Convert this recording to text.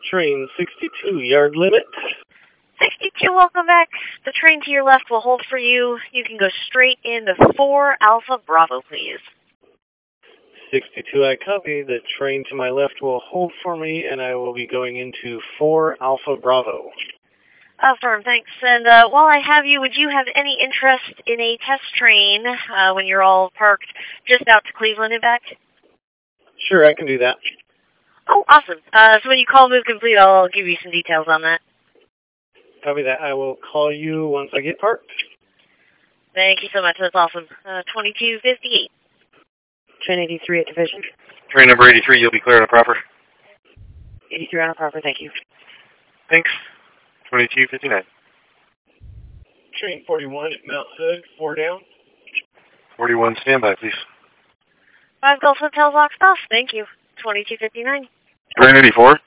Train 62, yard limit. 62, welcome back. The train to your left will hold for you. You can go straight into 4 Alpha Bravo, please. 62, I copy. The train to my left will hold for me, and I will be going into 4 Alpha Bravo. Affirm, thanks. And while I have you, would you have any interest in a test train when you're all parked just out to Cleveland and back? Sure, I can do that. Oh, awesome. So when you call Move Complete, I'll give you some details on that. Copy that. I will call you once I get parked. Thank you so much. That's awesome. 2258. Train 83 at Division. Train number 83, you'll be clear on a proper. 83 on a proper, thank you. Thanks. 2259. Train 41 at Mount Hood, 4 down. 41, standby, please. 5 Gulf Hotels locked off. Thank you. 2259. Train 84.